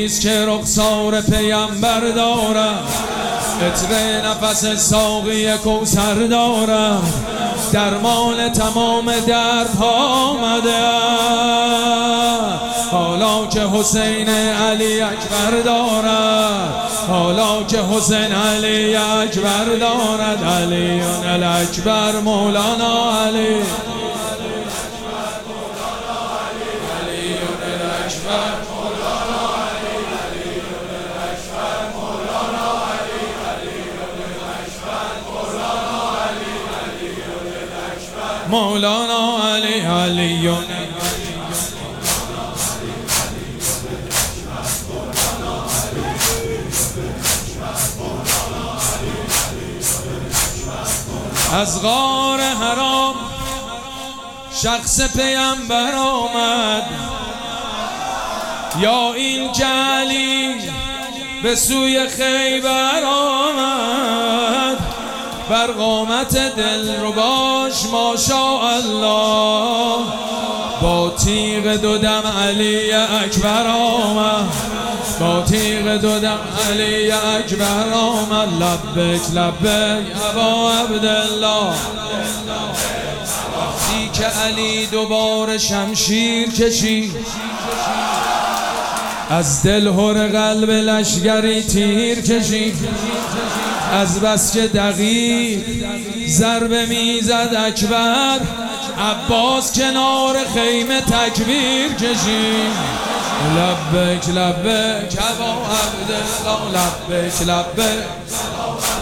است که رخسار پیمبر دارد، عطر نفس ساقی کوثر دارد، درمان تمام دردها آمده. حالا که حسین علی اکبر دارد، حالا که حسین علی اکبر دارد، علی الاکبر مولانا علی، مولانا علی علی از غار حرام شخص پیمبر آمد، یا این که علی به سوی خیبر آمد، بر قامت دلرباش ماشاءالله، با تیغ دو دم علی اکبر آمد، با تیغ دو دم علی اکبر آمد. لبک لبک ابا عبدالله. وقتی که علی دوباره شمشیر کشید، از دل هر قلب لشگری تیر کشید، از بس که دقیق ضربه میزد اکبر، عباس کنار خیمه تکبیر کشید. لبک لبک ابا عبدالله، لبک لبک